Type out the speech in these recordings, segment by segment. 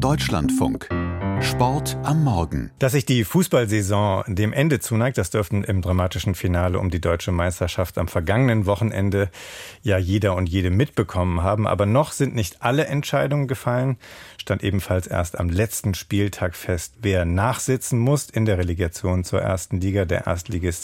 Deutschlandfunk. Sport am Morgen. Dass sich die Fußballsaison dem Ende zuneigt, das dürften im dramatischen Finale um die deutsche Meisterschaft am vergangenen Wochenende ja jeder und jede mitbekommen haben. Aber noch sind nicht alle Entscheidungen gefallen. Stand ebenfalls erst am letzten Spieltag fest, wer nachsitzen muss in der Relegation zur ersten Liga. Der Erstligist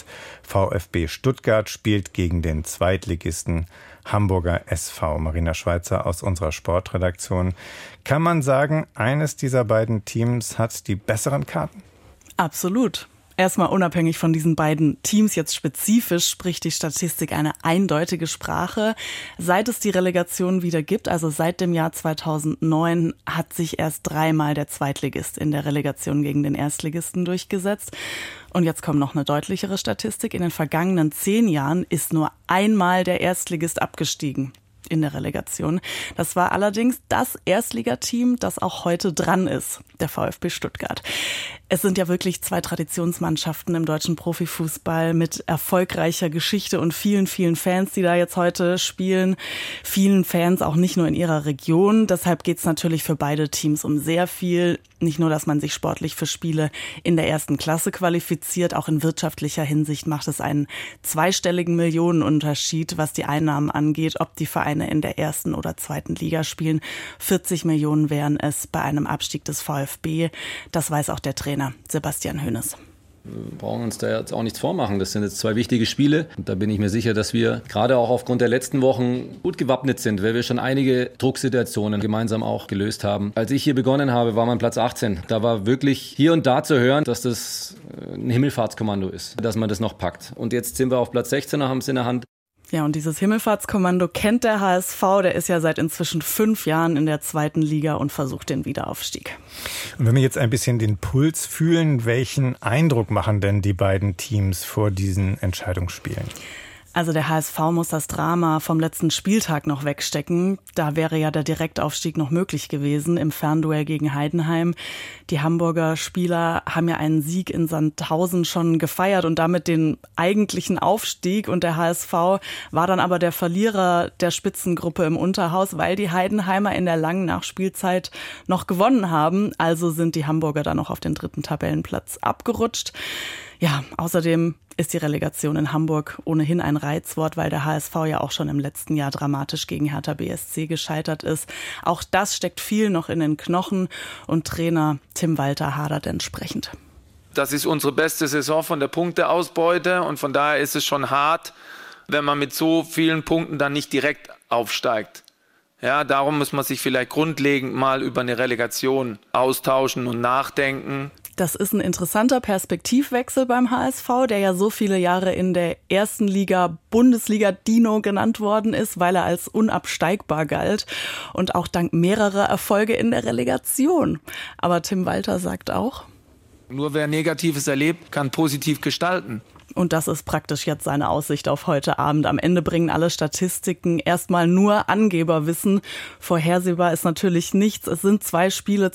VfB Stuttgart spielt gegen den Zweitligisten Hamburger SV. Marina Schweizer aus unserer Sportredaktion. Kann man sagen, eines dieser beiden Teams hat die besseren Karten? Absolut. Erstmal unabhängig von diesen beiden Teams jetzt spezifisch spricht die Statistik eine eindeutige Sprache. Seit es die Relegation wieder gibt, also seit dem Jahr 2009, hat sich erst dreimal der Zweitligist in der Relegation gegen den Erstligisten durchgesetzt. Und jetzt kommt noch eine deutlichere Statistik. In den vergangenen 10 Jahren ist nur einmal der Erstligist abgestiegen in der Relegation. Das war allerdings das Erstligateam, das auch heute dran ist, der VfB Stuttgart. Es sind ja wirklich 2 Traditionsmannschaften im deutschen Profifußball mit erfolgreicher Geschichte und vielen, vielen Fans, die da jetzt heute spielen. Vielen Fans auch nicht nur in ihrer Region. Deshalb geht es natürlich für beide Teams um sehr viel. Nicht nur, dass man sich sportlich für Spiele in der ersten Klasse qualifiziert, auch in wirtschaftlicher Hinsicht macht es einen zweistelligen Millionenunterschied, was die Einnahmen angeht, ob die Vereine in der ersten oder zweiten Liga spielen. 40 Millionen wären es bei einem Abstieg des VfB. Das weiß auch der Trainer Sebastian Hoeneß. Wir brauchen uns da jetzt auch nichts vormachen. Das sind jetzt 2 wichtige Spiele. Und da bin ich mir sicher, dass wir gerade auch aufgrund der letzten Wochen gut gewappnet sind, weil wir schon einige Drucksituationen gemeinsam auch gelöst haben. Als ich hier begonnen habe, war man Platz 18. Da war wirklich hier und da zu hören, dass das ein Himmelfahrtskommando ist, dass man das noch packt. Und jetzt sind wir auf Platz 16 und haben es in der Hand. Ja, und dieses Himmelfahrtskommando kennt der HSV. Der ist ja seit inzwischen 5 Jahren in der zweiten Liga und versucht den Wiederaufstieg. Und wenn wir jetzt ein bisschen den Puls fühlen, welchen Eindruck machen denn die beiden Teams vor diesen Entscheidungsspielen? Also der HSV muss das Drama vom letzten Spieltag noch wegstecken. Da wäre ja der Direktaufstieg noch möglich gewesen im Fernduell gegen Heidenheim. Die Hamburger Spieler haben ja einen Sieg in Sandhausen schon gefeiert und damit den eigentlichen Aufstieg. Und der HSV war dann aber der Verlierer der Spitzengruppe im Unterhaus, weil die Heidenheimer in der langen Nachspielzeit noch gewonnen haben. Also sind die Hamburger dann noch auf den 3. Tabellenplatz abgerutscht. Ja, außerdem ist die Relegation in Hamburg ohnehin ein Reizwort, weil der HSV ja auch schon im letzten Jahr dramatisch gegen Hertha BSC gescheitert ist. Auch das steckt viel noch in den Knochen und Trainer Tim Walter hadert entsprechend. Das ist unsere beste Saison von der Punkteausbeute und von daher ist es schon hart, wenn man mit so vielen Punkten dann nicht direkt aufsteigt. Ja, darum muss man sich vielleicht grundlegend mal über eine Relegation austauschen und nachdenken. Das ist ein interessanter Perspektivwechsel beim HSV, der ja so viele Jahre in der ersten Liga Bundesliga-Dino genannt worden ist, weil er als unabsteigbar galt und auch dank mehrerer Erfolge in der Relegation. Aber Tim Walter sagt auch: Nur wer Negatives erlebt, kann positiv gestalten. Und das ist praktisch jetzt seine Aussicht auf heute Abend. Am Ende bringen alle Statistiken erstmal nur Angeberwissen. Vorhersehbar ist natürlich nichts. Es sind 2 Spiele,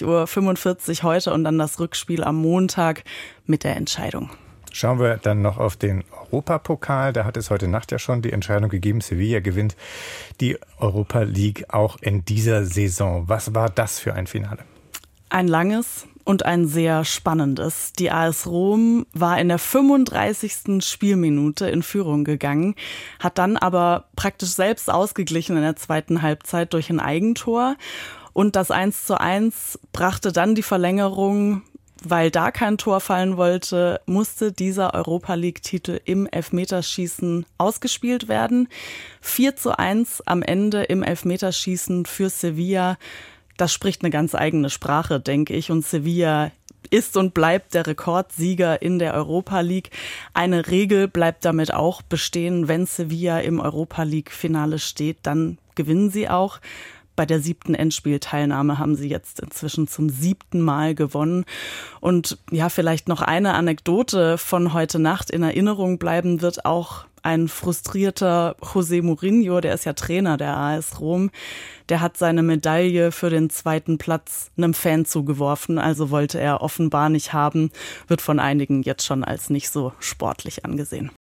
20:45 Uhr heute und dann das Rückspiel am Montag mit der Entscheidung. Schauen wir dann noch auf den Europapokal. Da hat es heute Nacht ja schon die Entscheidung gegeben. Sevilla gewinnt die Europa League auch in dieser Saison. Was war das für ein Finale? Ein langes und ein sehr spannendes. Die AS Rom war in der 35. Spielminute in Führung gegangen, hat dann aber praktisch selbst ausgeglichen in der zweiten Halbzeit durch ein Eigentor. Und das 1:1 brachte dann die Verlängerung. Weil da kein Tor fallen wollte, musste dieser Europa-League-Titel im Elfmeterschießen ausgespielt werden. 4:1 am Ende im Elfmeterschießen für Sevilla. Das spricht eine ganz eigene Sprache, denke ich. Und Sevilla ist und bleibt der Rekordsieger in der Europa League. Eine Regel bleibt damit auch bestehen: Wenn Sevilla im Europa League-Finale steht, dann gewinnen sie auch. Bei der 7. Endspielteilnahme haben sie jetzt inzwischen zum 7. Mal gewonnen. Und ja, vielleicht noch eine Anekdote von heute Nacht in Erinnerung bleiben wird auch ein frustrierter José Mourinho, der ist ja Trainer der AS Rom, der hat seine Medaille für den 2. Platz einem Fan zugeworfen, also wollte er offenbar nicht haben, wird von einigen jetzt schon als nicht so sportlich angesehen.